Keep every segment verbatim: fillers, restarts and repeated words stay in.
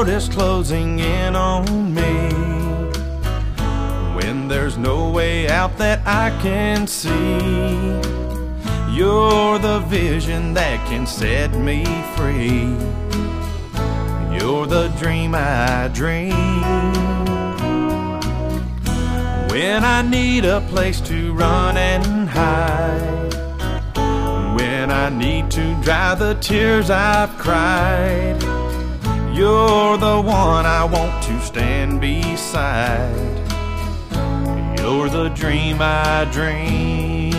world is closing in on me, when there's no way out that I can see, you're the vision that can set me free. You're the dream I dream. When I need a place to run and hide, when I need to dry the tears I've cried, you're the one I want to stand beside. You're the dream I dream.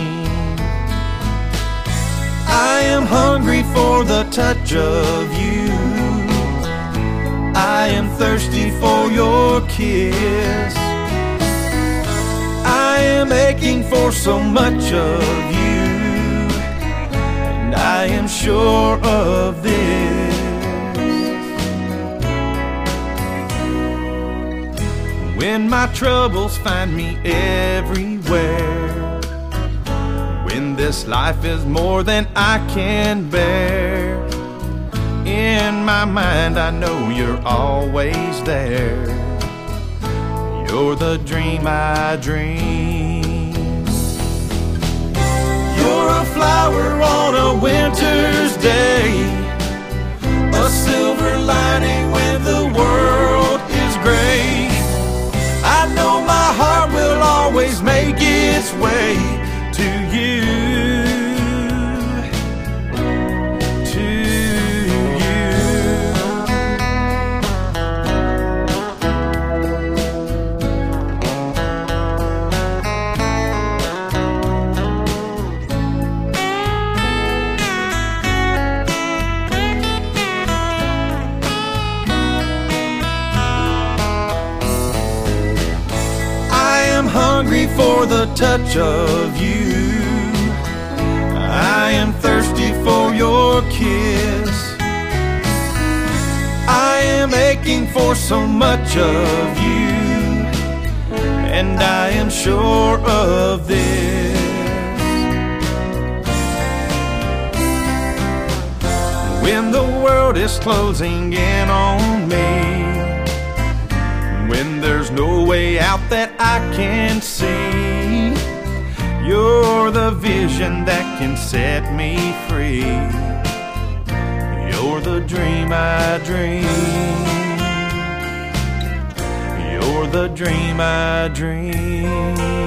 I am hungry for the touch of you. I am thirsty for your kiss. I am aching for so much of you, and I am sure of this. When my troubles find me everywhere, when this life is more than I can bear, in my mind I know you're always there. You're the dream I dream. You're a flower on a winter's day, a silver lining when the world is gray. I know my heart will always make its way to you, to you. Hungry for the touch of you. I am thirsty for your kiss. I am aching for so much of you, and I am sure of this. When the world is closing in on me, when there's no way out that I can see, you're the vision that can set me free. You're the dream I dream. You're the dream I dream.